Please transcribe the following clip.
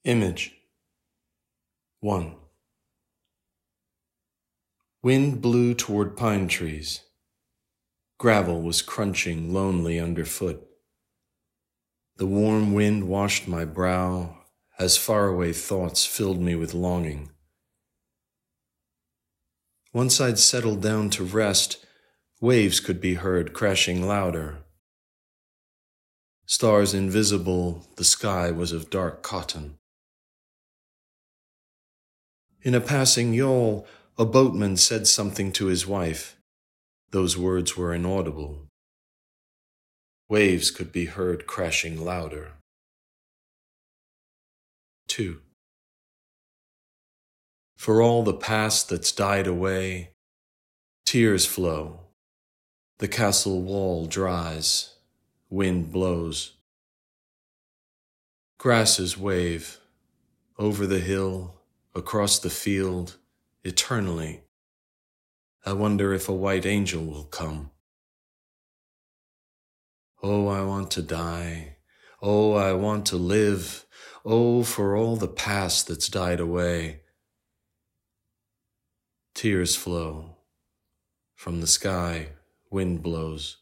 Image 1. Wind blew toward pine trees. Gravel was crunching lonely underfoot. The warm wind washed my brow as faraway thoughts filled me with longing. Once I'd settled down to rest, waves could be heard crashing louder. Stars invisible, the sky was of dark cotton. In a passing yawl, a boatman said something to his wife. Those words were inaudible. Waves could be heard crashing louder. 2. For all the past that's died away, tears flow. The castle wall dries, wind blows. Grasses wave, over the hill, across the field, eternally. I wonder if a white angel will come. Oh, I want to die. Oh, I want to live. Oh, for all the past that's died away. Tears flow. From the sky, wind blows.